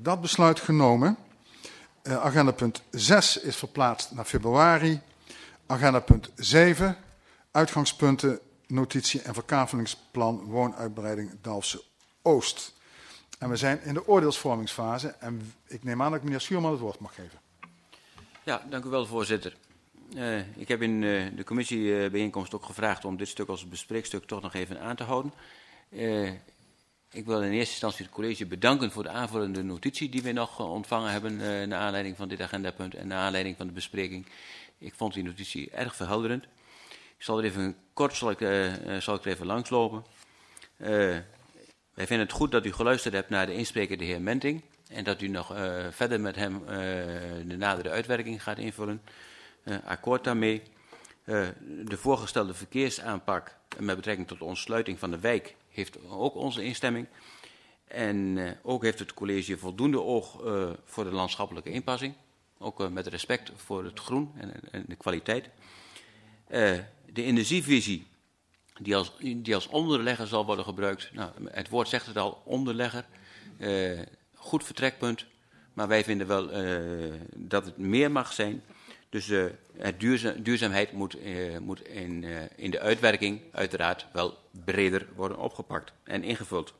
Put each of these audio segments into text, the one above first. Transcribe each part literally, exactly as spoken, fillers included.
dat besluit genomen. Uh, agenda punt zes is verplaatst naar februari. Agenda punt zeven, uitgangspunten, notitie en verkavelingsplan woonuitbreiding Dalfsen Oost. En we zijn in de oordeelsvormingsfase en ik neem aan dat ik meneer Schuurman het woord mag geven. Ja, dank u wel, voorzitter. Uh, ik heb in uh, de commissiebijeenkomst ook gevraagd om dit stuk als bespreekstuk toch nog even aan te houden. Uh, ik wil in eerste instantie het college bedanken voor de aanvullende notitie die we nog uh, ontvangen hebben uh, naar aanleiding van dit agendapunt en naar aanleiding van de bespreking. Ik vond die notitie erg verhelderend. Ik zal er even kort zal ik, uh, uh, zal ik er even langslopen. Uh, wij vinden het goed dat u geluisterd hebt naar de inspreker, de heer Menting, en dat u nog uh, verder met hem uh, de nadere uitwerking gaat invullen. Uh, akkoord daarmee. Uh, de voorgestelde verkeersaanpak met betrekking tot de ontsluiting van de wijk heeft ook onze instemming. En uh, ook heeft het college voldoende oog uh, voor de landschappelijke inpassing. Ook uh, met respect voor het groen en, en de kwaliteit. Uh, de energievisie die als, die als onderlegger zal worden gebruikt. Nou, het woord zegt het al, onderlegger. Uh, goed vertrekpunt. Maar wij vinden wel uh, dat het meer mag zijn. Dus uh, het duurza duurzaamheid moet, uh, moet in, uh, in de uitwerking uiteraard wel breder worden opgepakt en ingevuld.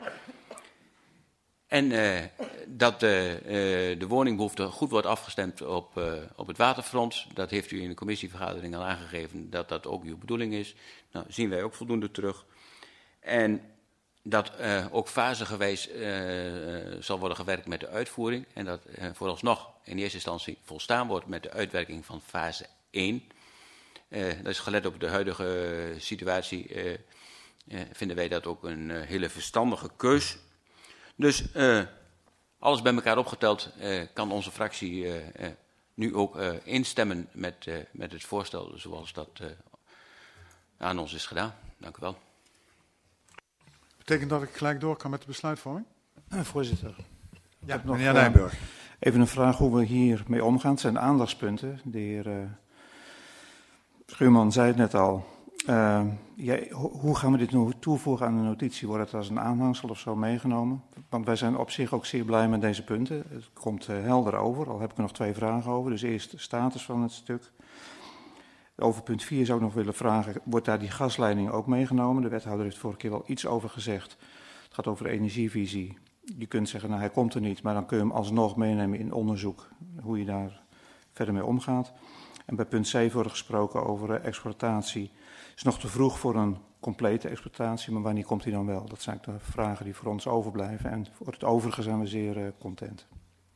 En uh, dat uh, uh, de woningbehoefte goed wordt afgestemd op, uh, op het waterfront. Dat heeft u in de commissievergadering al aangegeven dat dat ook uw bedoeling is. Nou, zien wij ook voldoende terug. En dat uh, ook fasegewijs uh, zal worden gewerkt met de uitvoering. En dat uh, vooralsnog in eerste instantie volstaan wordt met de uitwerking van fase één. Uh, dat is gelet op de huidige uh, situatie. Uh, uh, vinden wij dat ook een uh, hele verstandige keus. Dus uh, alles bij elkaar opgeteld uh, kan onze fractie uh, uh, nu ook uh, instemmen met, uh, met het voorstel zoals dat uh, aan ons is gedaan. Dank u wel. Betekent dat ik gelijk door kan met de besluitvorming? Uh, voorzitter. Ja, nog, meneer Nijburg. Uh, even een vraag hoe we hiermee omgaan. Het zijn aandachtspunten. De heer uh, Schuurman zei het net al. Uh, jij, ho hoe gaan we dit nu toevoegen aan de notitie? Wordt het als een aanhangsel of zo meegenomen? Want wij zijn op zich ook zeer blij met deze punten. Het komt uh, helder over, al heb ik er nog twee vragen over. Dus eerst de status van het stuk. Over punt vier zou ik nog willen vragen, wordt daar die gasleiding ook meegenomen? De wethouder heeft vorige keer wel iets over gezegd. Het gaat over de energievisie. Je kunt zeggen, nou hij komt er niet, maar dan kun je hem alsnog meenemen in onderzoek. Hoe je daar verder mee omgaat. En bij punt zeven wordt gesproken over uh, exploitatie. Het is nog te vroeg voor een complete exploitatie, maar wanneer komt hij dan wel? Dat zijn de vragen die voor ons overblijven. En voor het overige zijn we zeer uh, content.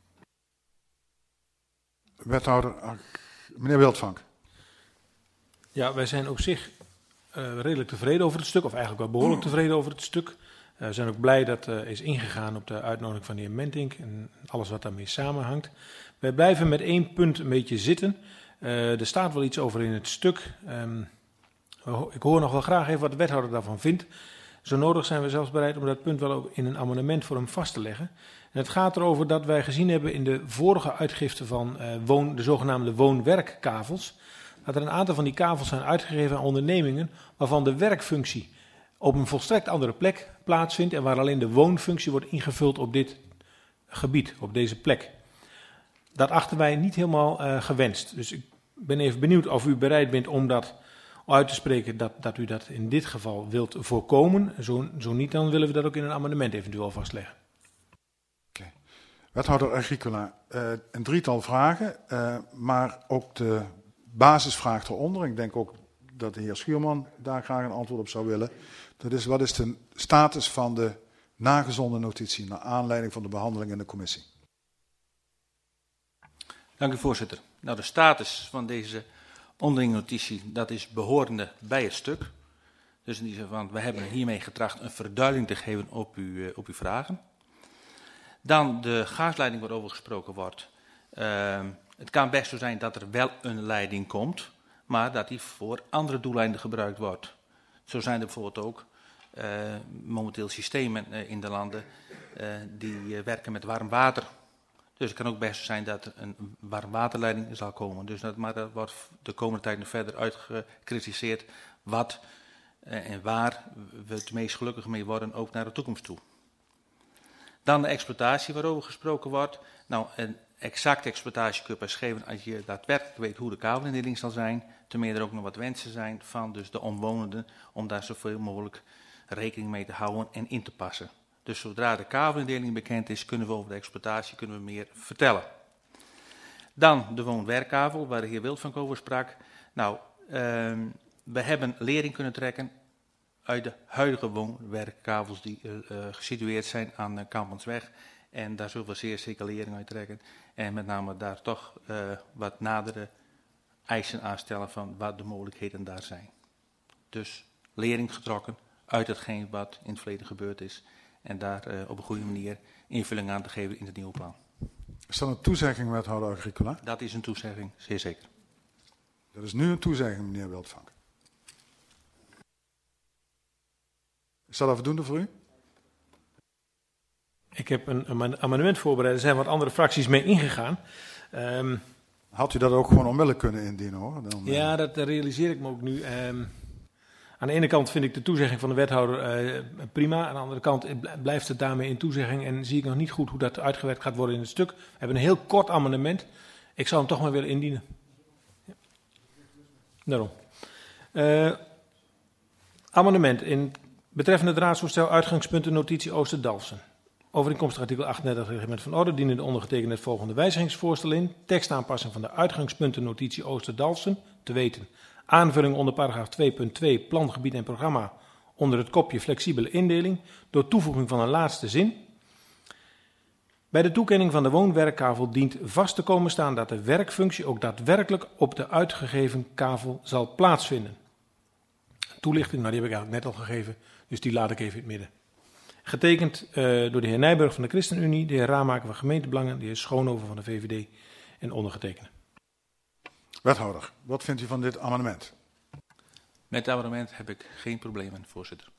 Wethouder, meneer Wildvank. Ja, wij zijn op zich uh, redelijk tevreden over het stuk, of eigenlijk wel behoorlijk tevreden over het stuk. Uh, we zijn ook blij dat er uh, is ingegaan op de uitnodiging van de heer Mentink en alles wat daarmee samenhangt. Wij blijven met één punt een beetje zitten. Uh, er staat wel iets over in het stuk. Um, ik hoor nog wel graag even wat de wethouder daarvan vindt. Zo nodig zijn we zelfs bereid om dat punt wel ook in een amendement voor hem vast te leggen. En het gaat erover dat wij gezien hebben in de vorige uitgifte van uh, woon, de zogenaamde woon-werkkavels, dat er een aantal van die kavels zijn uitgegeven aan ondernemingen waarvan de werkfunctie op een volstrekt andere plek plaatsvindt en waar alleen de woonfunctie wordt ingevuld op dit gebied, op deze plek. Dat achten wij niet helemaal uh, gewenst. Dus ik ben even benieuwd of u bereid bent om dat uit te spreken dat, dat u dat in dit geval wilt voorkomen. Zo, zo niet, dan willen we dat ook in een amendement eventueel vastleggen. Oké. Okay. Wethouder Agricola, uh, een drietal vragen, uh, maar ook de basisvraag eronder. Ik denk ook dat de heer Schuurman daar graag een antwoord op zou willen. Dat is, wat is de status van de nagezonden notitie naar aanleiding van de behandeling in de commissie? Dank u, voorzitter. Nou, de status van deze onderlinge notitie, dat is behorende bij het stuk. Dus in die zin van, we hebben hiermee getracht een verduidelijking te geven op, u, op uw vragen. Dan de gasleiding waarover gesproken wordt. Uh, het kan best zo zijn dat er wel een leiding komt, maar dat die voor andere doeleinden gebruikt wordt. Zo zijn er bijvoorbeeld ook uh, momenteel systemen uh, in de landen uh, die uh, werken met warm water. Dus het kan ook best zijn dat er een warmwaterleiding zal komen. Dus dat, maar dat wordt de komende tijd nog verder uitgekristalliseerd wat uh, en waar we het meest gelukkig mee worden, ook naar de toekomst toe. Dan de exploitatie waarover gesproken wordt. Nou, een exacte exploitatie kun je pas geven als je daadwerkelijk weet hoe de kavelindeling zal zijn. Ten meer er ook nog wat wensen zijn van dus de omwonenden om daar zoveel mogelijk rekening mee te houden en in te passen. Dus zodra de kavelindeling bekend is, kunnen we over de exploitatie kunnen we meer vertellen. Dan de woon-werkkavel, waar de heer Wildvank over sprak. Nou, uh, we hebben lering kunnen trekken uit de huidige woon-werkkavels die uh, uh, gesitueerd zijn aan de Kampensweg. En daar zullen we zeer zeker lering uit trekken. En met name daar toch uh, wat nadere eisen aanstellen van wat de mogelijkheden daar zijn. Dus lering getrokken uit hetgeen wat in het verleden gebeurd is. En daar uh, op een goede manier invulling aan te geven in het nieuwe plan. Is dat een toezegging, wethouder Agricola? Dat is een toezegging, zeer zeker. Dat is nu een toezegging, meneer Wildvank. Is dat voldoende voor u? Ik heb een, een amendement voorbereid. Er zijn wat andere fracties mee ingegaan. Um, Had u dat ook gewoon onmiddellijk kunnen indienen, hoor? Dan, ja, dat realiseer ik me ook nu. Um, aan de ene kant vind ik de toezegging van de wethouder uh, prima. Aan de andere kant blijft het daarmee in toezegging. En zie ik nog niet goed hoe dat uitgewerkt gaat worden in het stuk. We hebben een heel kort amendement. Ik zou hem toch maar willen indienen. Ja. Daarom. Uh, amendement in betreffende het raadsvoorstel uitgangspunten notitie Ooster-Dalfsen. Overeenkomstig artikel achtendertig reglement van orde dienen de ondergetekende het volgende wijzigingsvoorstel in. Tekstaanpassing van de uitgangspunten notitie Ooster-Dalfsen te weten. Aanvulling onder paragraaf twee punt twee plangebied en programma onder het kopje flexibele indeling door toevoeging van een laatste zin. Bij de toekenning van de woon-werkkavel dient vast te komen staan dat de werkfunctie ook daadwerkelijk op de uitgegeven kavel zal plaatsvinden. Toelichting, nou die heb ik eigenlijk net al gegeven, dus die laat ik even in het midden. Getekend uh, door de heer Nijburg van de ChristenUnie, de heer Raamaker van Gemeentebelangen, de heer Schoonhoven van de V V D en ondergetekende. Wethouder, wat vindt u van dit amendement? Met het amendement heb ik geen problemen, voorzitter.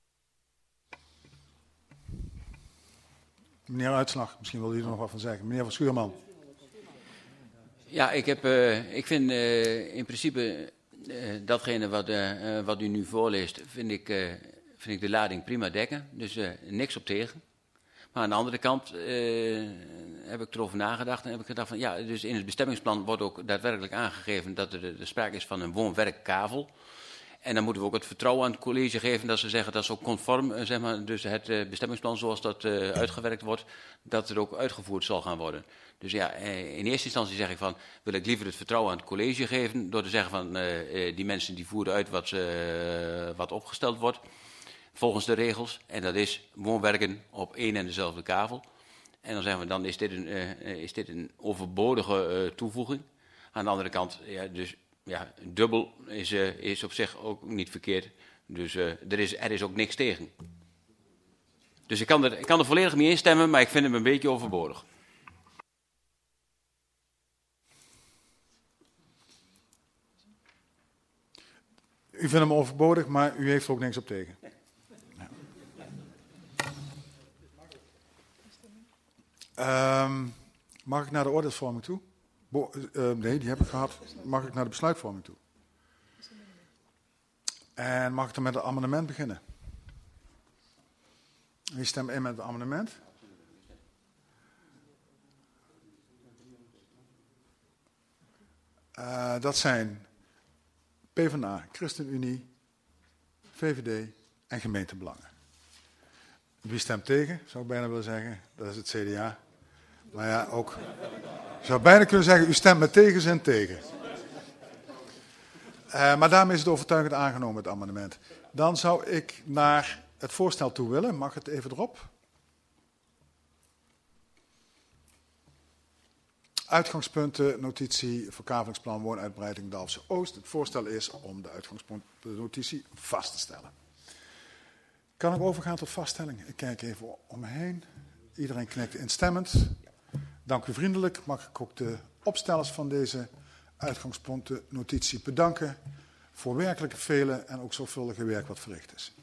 Meneer Uitslag, misschien wil u er nog wat van zeggen. Meneer Van Schuurman. Ja, ik, heb, uh, ik vind uh, in principe uh, datgene wat, uh, uh, wat u nu voorleest, vind ik, uh, vind ik de lading prima dekken. Dus uh, niks op tegen. Maar aan de andere kant uh, heb ik erover nagedacht en heb ik gedacht van ja, dus in het bestemmingsplan wordt ook daadwerkelijk aangegeven dat er de, de sprake is van een woon-werkkavel. En dan moeten we ook het vertrouwen aan het college geven dat ze zeggen dat is ook conform, uh, zeg maar, dus het uh, bestemmingsplan zoals dat uh, uitgewerkt wordt, dat het ook uitgevoerd zal gaan worden. Dus ja, uh, in eerste instantie zeg ik van, wil ik liever het vertrouwen aan het college geven door te zeggen van uh, uh, die mensen die voeren uit wat, uh, wat opgesteld wordt. Volgens de regels, en dat is woonwerken op één en dezelfde kavel. En dan zeggen we, dan is dit een, uh, is dit een overbodige uh, toevoeging. Aan de andere kant, ja, dus ja, dubbel is, uh, is op zich ook niet verkeerd. Dus uh, er, is, er is ook niks tegen. Dus ik kan, er, ik kan er volledig mee instemmen, maar ik vind hem een beetje overbodig. U vindt hem overbodig, maar u heeft er ook niks op tegen. Um, mag ik naar de oordeelsvorming toe? Bo uh, nee, die heb ik gehad. Mag ik naar de besluitvorming toe? En mag ik dan met het amendement beginnen? Wie stemt in met het amendement? Uh, dat zijn PvdA, ChristenUnie, V V D en gemeentebelangen. Wie stemt tegen, zou ik bijna willen zeggen. Dat is het C D A. Maar ja, ook. Ik zou bijna kunnen zeggen, u stemt met tegenzin tegen. Uh, maar daarmee is het overtuigend aangenomen, het amendement. Dan zou ik naar het voorstel toe willen. Mag het even erop? Uitgangspunten, notitie, verkavelingsplan, woonuitbreiding Dalfsen Oost. Het voorstel is om de uitgangspunten, de notitie vast te stellen. Kan ik overgaan tot vaststelling? Ik kijk even om me heen. Iedereen knikt instemmend. Dank u vriendelijk. Mag ik ook de opstellers van deze uitgangspunten notitie bedanken voor werkelijk vele en ook zorgvuldige werk wat verricht is.